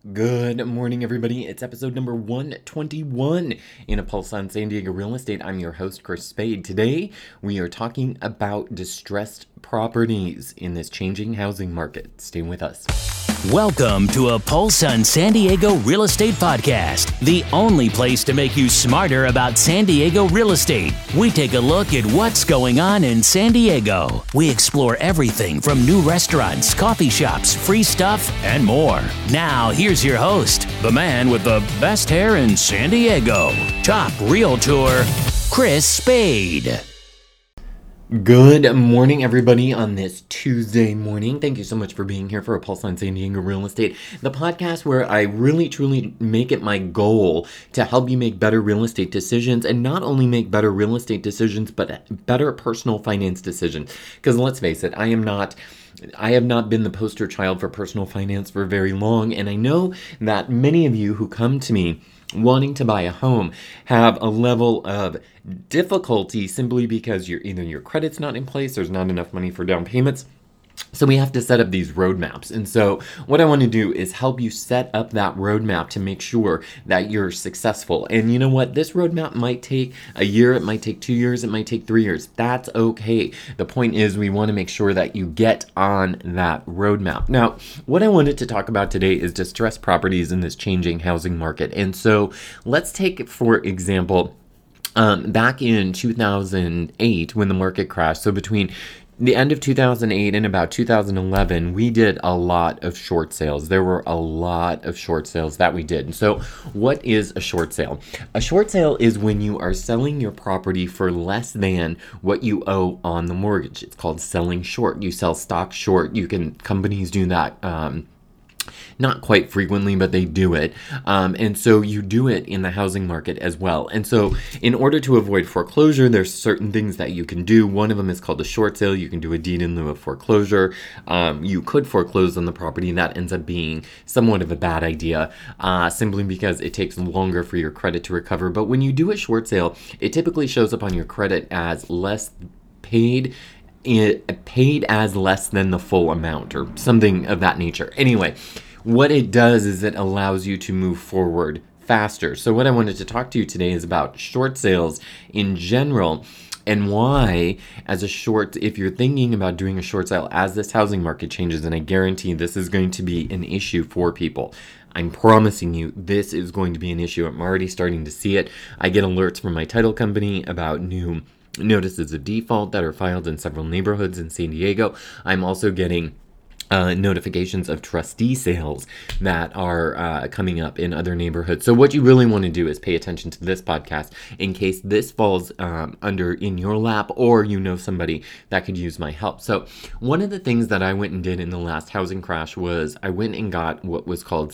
Good morning, everybody. It's episode number 121 in A Pulse on San Diego Real Estate. I'm your host, Chris Spade. Today, we are talking about distressed properties in this changing housing market. Stay with us. Welcome to A Pulse on San Diego Real Estate Podcast, the only place to make you smarter about San Diego real estate. We take a look at what's going on in San Diego. We explore everything from new restaurants, coffee shops, free stuff, and more. Now, here's your host, the man with the best hair in San Diego, top realtor, Chris Spade. Good morning, everybody, on this Tuesday morning. Thank you so much for being here for A Pulse on San Diego Real Estate, the podcast where I really, truly make it my goal to help you make better real estate decisions, and not only make better real estate decisions, but better personal finance decisions. Because let's face it, I have not been the poster child for personal finance for very long, and I know that many of you who come to me wanting to buy a home have a level of difficulty simply because either your credit's not in place, there's not enough money for down payments. So we have to set up these roadmaps. And so what I want to do is help you set up that roadmap to make sure that you're successful. And you know what? This roadmap might take a year, it might take 2 years, it might take 3 years. That's okay. The point is we want to make sure that you get on that roadmap. Now, what I wanted to talk about today is distressed properties in this changing housing market. And so let's take, for example, back in 2008 when the market crashed. So between the end of 2008 and about 2011, we did a lot of short sales. There were a lot of short sales that we did. And so what is a short sale? A short sale is when you are selling your property for less than what you owe on the mortgage. It's called selling short. You sell stock short. Companies do that, not quite frequently, but they do it. And so you do it in the housing market as well. And so in order to avoid foreclosure, there's certain things that you can do. One of them is called a short sale. You can do a deed in lieu of foreclosure. You could foreclose on the property. That ends up being somewhat of a bad idea, simply because it takes longer for your credit to recover. But when you do a short sale, it typically shows up on your credit as paid as less than the full amount or something of that nature. Anyway, what it does is it allows you to move forward faster. So what I wanted to talk to you today is about short sales in general and why, if you're thinking about doing a short sale as this housing market changes, and I guarantee this is going to be an issue for people. I'm promising you this is going to be an issue. I'm already starting to see it. I get alerts from my title company about new notices of default that are filed in several neighborhoods in San Diego. I'm also getting notifications of trustee sales that are coming up in other neighborhoods. So what you really want to do is pay attention to this podcast in case this falls in your lap, or you know somebody that could use my help. So one of the things that I went and did in the last housing crash was I went and got what was called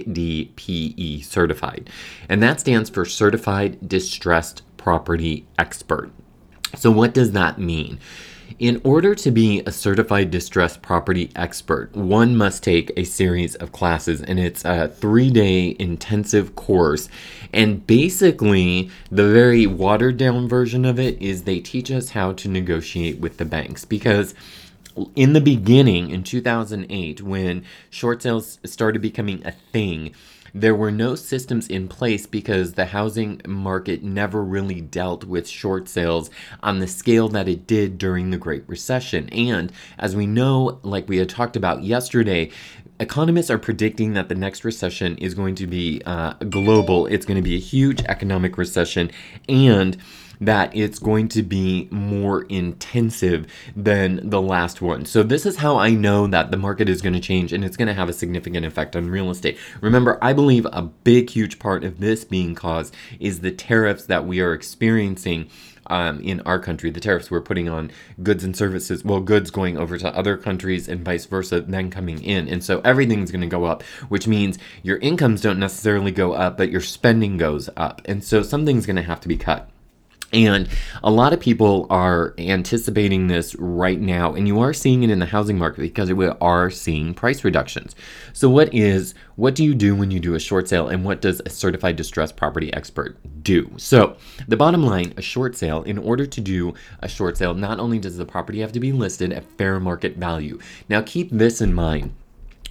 CDPE certified. And that stands for Certified Distressed Property Expert. So what does that mean? In order to be a certified distressed property expert, one must take a series of classes, and it's a 3-day intensive course. And basically, the very watered down version of it is they teach us how to negotiate with the banks, because in the beginning, in 2008, when short sales started becoming a thing, there were no systems in place because the housing market never really dealt with short sales on the scale that it did during the Great Recession. And as we know, like we had talked about yesterday, economists are predicting that the next recession is going to be global. It's going to be a huge economic recession, and that it's going to be more intensive than the last one. So this is how I know that the market is going to change, and it's going to have a significant effect on real estate. Remember, I believe a big, huge part of this being caused is the tariffs that we are experiencing in our country, the tariffs we're putting on goods and services, goods going over to other countries and vice versa, then coming in. And so everything's going to go up, which means your incomes don't necessarily go up, but your spending goes up. And so something's going to have to be cut. And a lot of people are anticipating this right now, and you are seeing it in the housing market because we are seeing price reductions. So what do you do when you do a short sale, and what does a certified distressed property expert do? So the bottom line, a short sale, in order to do a short sale, not only does the property have to be listed at fair market value. Now keep this in mind.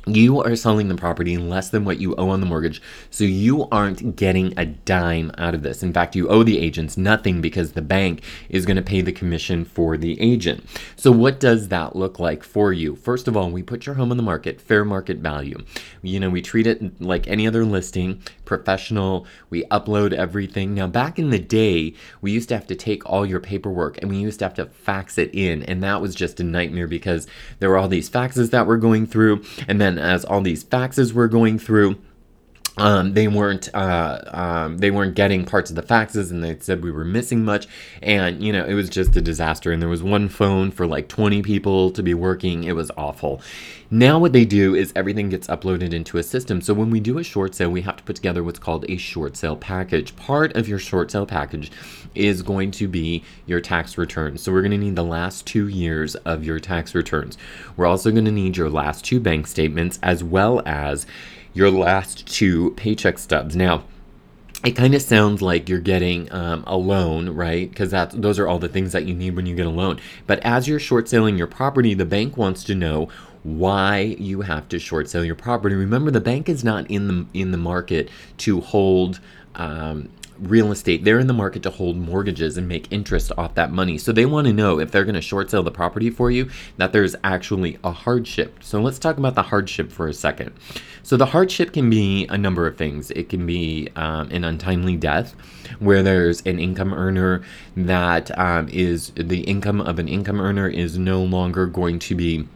You are selling the property less than what you owe on the mortgage, so you aren't getting a dime out of this. In fact, you owe the agents nothing because the bank is going to pay the commission for the agent. So what does that look like for you? First of all, we put your home on the market, fair market value. We treat it like any other listing, professional. We upload everything. Now, back in the day, we used to have to take all your paperwork and we used to have to fax it in, and that was just a nightmare because there were all these faxes that were going through, and then as all these faxes were going through, they weren't getting parts of the faxes, and they said we were missing much, and it was just a disaster. And there was one phone for like 20 people to be working. It was awful. Now what they do is everything gets uploaded into a system. So when we do a short sale, we have to put together what's called a short sale package. Part of your short sale package is going to be your tax returns. So we're going to need the last 2 years of your tax returns. We're also going to need your last 2 bank statements as well as your last 2 paycheck stubs. Now, it kind of sounds like you're getting a loan, right? Because those are all the things that you need when you get a loan. But as you're short selling your property, the bank wants to know why you have to short sell your property. Remember, the bank is not in the market to hold real estate. They're in the market to hold mortgages and make interest off that money. So they want to know, if they're going to short sell the property for you, that there's actually a hardship. So let's talk about the hardship for a second. So the hardship can be a number of things. It can be an untimely death, where there's an income earner that is the income of an income earner is no longer going to be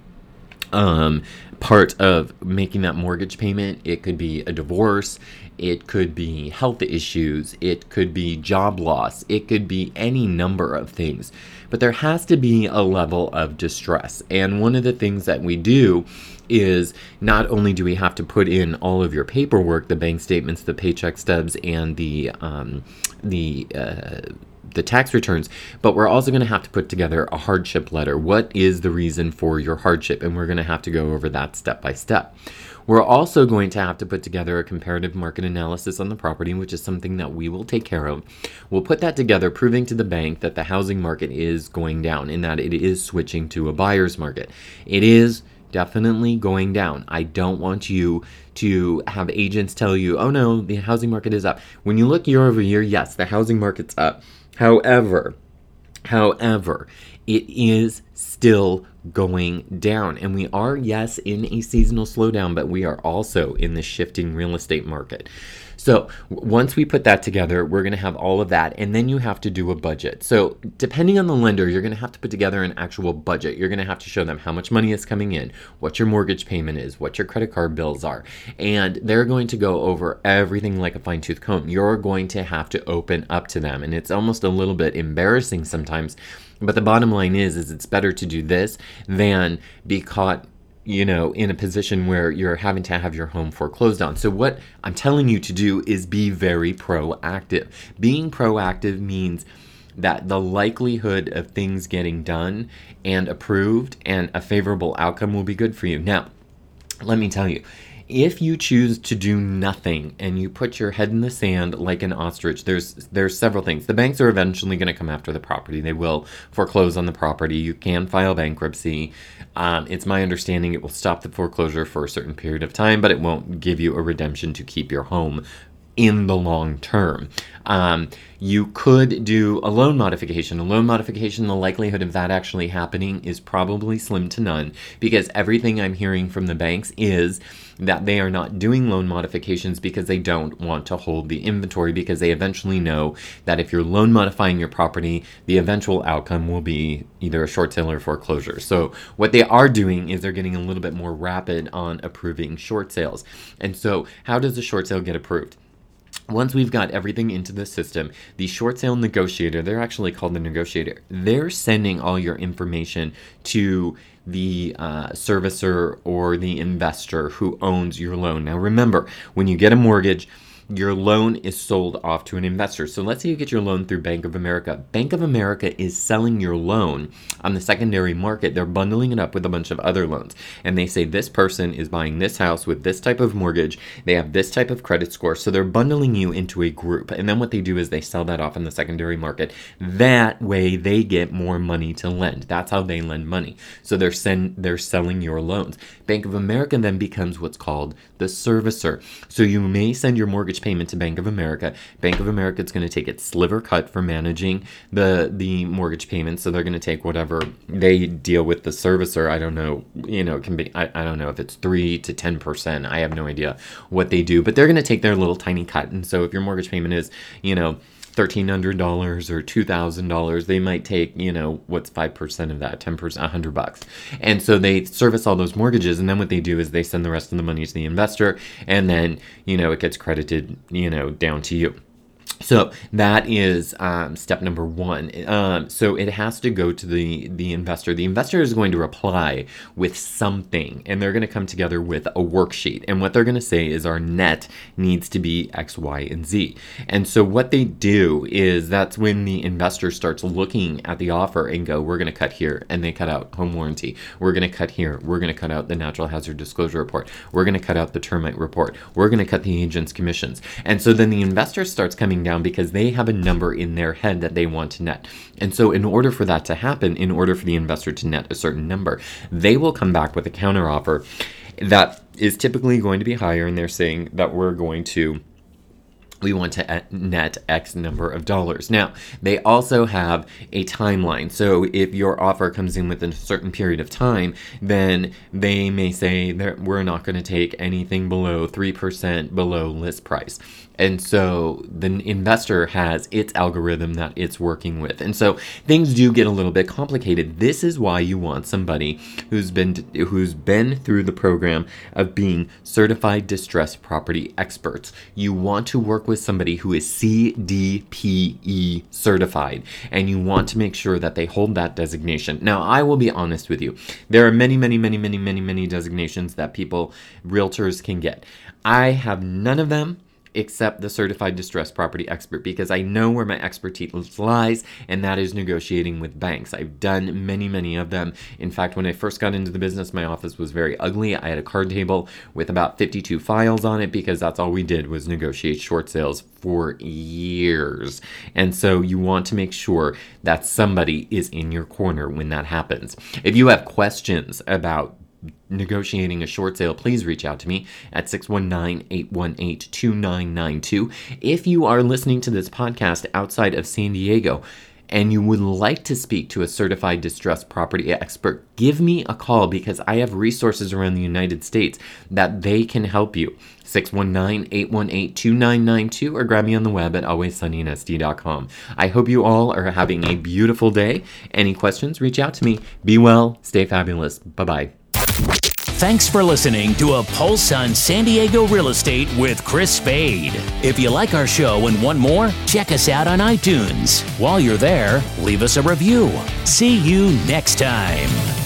part of making that mortgage payment. It could be a divorce. It could be health issues. It could be job loss. It could be any number of things. But there has to be a level of distress. And one of the things that we do is not only do we have to put in all of your paperwork, the bank statements, the paycheck stubs, and the tax returns, but we're also going to have to put together a hardship letter. What is the reason for your hardship? And we're going to have to go over that step by step. We're also going to have to put together a comparative market analysis on the property, which is something that we will take care of. We'll put that together, proving to the bank that the housing market is going down and that it is switching to a buyer's market. It is definitely going down. I don't want you to have agents tell you, oh no, the housing market is up. When you look year over year, yes, the housing market's up. However, it is still going down. And we are, yes, in a seasonal slowdown, but we are also in the shifting real estate market. So once we put that together, we're going to have all of that, and then you have to do a budget. So depending on the lender, you're going to have to put together an actual budget. You're going to have to show them how much money is coming in, what your mortgage payment is, what your credit card bills are, and they're going to go over everything like a fine-tooth comb. You're going to have to open up to them, and it's almost a little bit embarrassing sometimes, but the bottom line is it's better to do this than be caught in a position where you're having to have your home foreclosed on. So what I'm telling you to do is be very proactive. Being proactive means that the likelihood of things getting done and approved and a favorable outcome will be good for you. Now, let me tell you, if you choose to do nothing and you put your head in the sand like an ostrich, there's several things. The banks are eventually going to come after the property. They will foreclose on the property. You can file bankruptcy. It's my understanding it will stop the foreclosure for a certain period of time, but it won't give you a redemption to keep your home in the long term. You could do a loan modification. A loan modification, the likelihood of that actually happening is probably slim to none, because everything I'm hearing from the banks is that they are not doing loan modifications because they don't want to hold the inventory, because they eventually know that if you're loan modifying your property, the eventual outcome will be either a short sale or foreclosure. So what they are doing is they're getting a little bit more rapid on approving short sales. And so how does a short sale get approved? Once we've got everything into the system, the short sale negotiator, they're actually called the negotiator, they're sending all your information to the servicer or the investor who owns your loan. Now remember, when you get a mortgage, your loan is sold off to an investor. So let's say you get your loan through Bank of America. Bank of America is selling your loan on the secondary market. They're bundling it up with a bunch of other loans. And they say this person is buying this house with this type of mortgage. They have this type of credit score. So they're bundling you into a group. And then what they do is they sell that off in the secondary market. That way they get more money to lend. That's how they lend money. So they're selling your loans. Bank of America then becomes what's called the servicer. So you may send your mortgage payment to Bank of America. Bank of America is going to take its sliver cut for managing the mortgage payments. So they're going to take whatever they deal with the servicer. I don't know, it can be, I don't know if it's 3 to 10%. I have no idea what they do, but they're going to take their little tiny cut. And so if your mortgage payment is, $1,300 or $2,000, they might take, what's 5% of that? 10%, $100. And so they service all those mortgages. And then what they do is they send the rest of the money to the investor. And then, it gets credited, down to you. So that is step number one. So it has to go to the investor. The investor is going to reply with something, and they're going to come together with a worksheet. And what they're going to say is our net needs to be X, Y, and Z. And so what they do is that's when the investor starts looking at the offer and go, we're going to cut here. And they cut out home warranty. We're going to cut here. We're going to cut out the natural hazard disclosure report. We're going to cut out the termite report. We're going to cut the agent's commissions. And so then the investor starts coming down because they have a number in their head that they want to net. And so in order for that to happen, in order for the investor to net a certain number, they will come back with a counteroffer that is typically going to be higher, and they're saying that we want to net X number of dollars. Now, they also have a timeline. So if your offer comes in within a certain period of time, then they may say that we're not going to take anything below 3% below list price. And so the investor has its algorithm that it's working with. And so things do get a little bit complicated. This is why you want somebody who's been through the program of being certified distressed property experts. You want to work with somebody who is CDPE certified, and you want to make sure that they hold that designation. Now, I will be honest with you. There are many designations that realtors can get. I have none of them except the certified distressed property expert, because I know where my expertise lies, and that is negotiating with banks. I've done many of them. In fact, when I first got into the business, my office was very ugly. I had a card table with about 52 files on it, because that's all we did was negotiate short sales for years. And so you want to make sure that somebody is in your corner when that happens. If you have questions about negotiating a short sale, please reach out to me at 619-818-2992. If you are listening to this podcast outside of San Diego and you would like to speak to a certified distressed property expert, give me a call, because I have resources around the United States that they can help you. 619-818-2992, or grab me on the web at alwayssunnysd.com. I hope you all are having a beautiful day. Any questions, reach out to me. Be well, stay fabulous. Bye-bye. Thanks for listening to A Pulse on San Diego Real Estate with Chris Spade. If you like our show and want more, check us out on iTunes. While you're there, leave us a review. See you next time.